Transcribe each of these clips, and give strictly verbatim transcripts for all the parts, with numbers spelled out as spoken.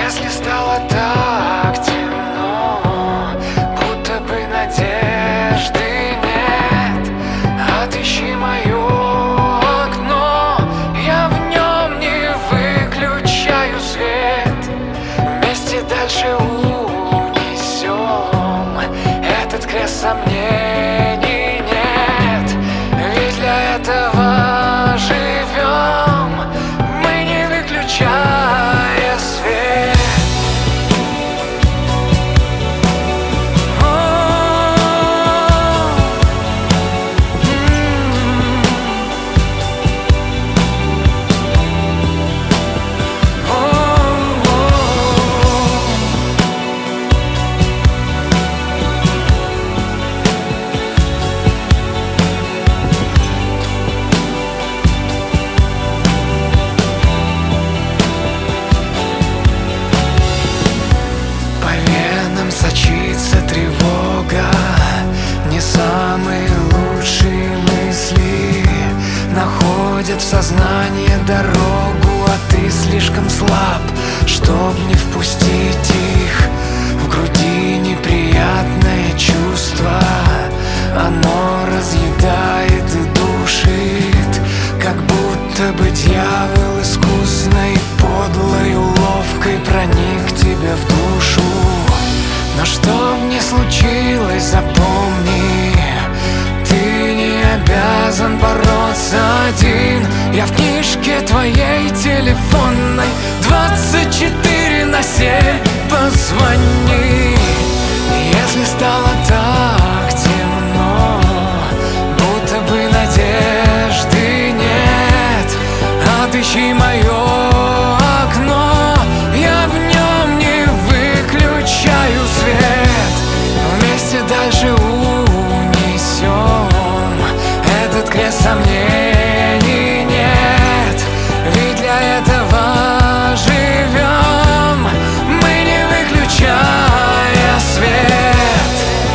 Если стало так темно, будто бы надежды нет, отыщи мое окно, я в нем не выключаю свет. Вместе дальше унесем этот крест сомнений нет, ведь для этого живем мы, не выключая свет. Сочится тревога, не самые лучшие мысли находят в сознание дорогу, а ты слишком слаб, чтоб не впустить их. В груди неприятное чувство, оно разъедает и душит, как будто бы дьявол искусной, подлой уловкой проник тебе в душу. Но что б ни случилось, запомни, ты не обязан бороться один. Я в книжке твоей телефонной двадцать четыре на семь. Позвони, если стало так темно, будто бы надежды нет, отыщи мое окно, я в нем не выключаю свет. Вместе дальше унесем этот крест сомнений нет, ведь для этого живем мы, не выключая свет.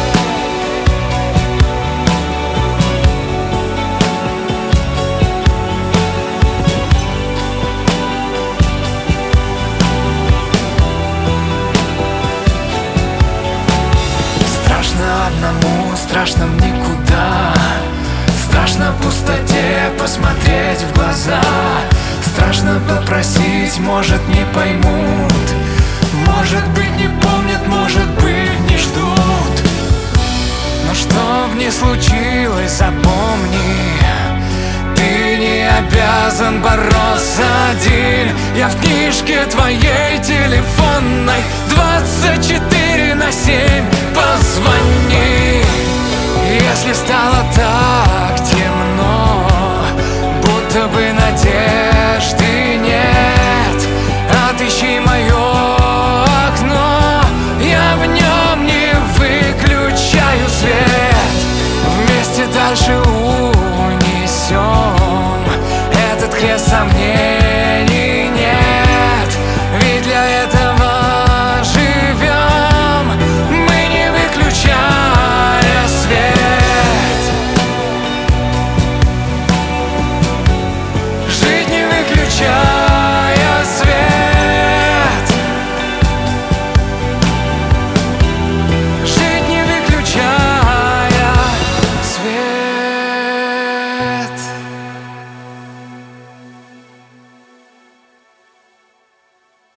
Страшно одному, страшно в никуда, страшно пустоте посмотреть в глаза, страшно попросить, может не поймут, может быть не помнят, может быть не ждут. Но что б ни случилось, запомни, ты не обязан бороться один. Я в книжке твоей телефонной двадцать четыре на семь. Позвони, если стало так темно, будто бы надежды нет, отыщи мое окно, я в нем не выключаю свет. Вместе дальше унесем этот крест сомнений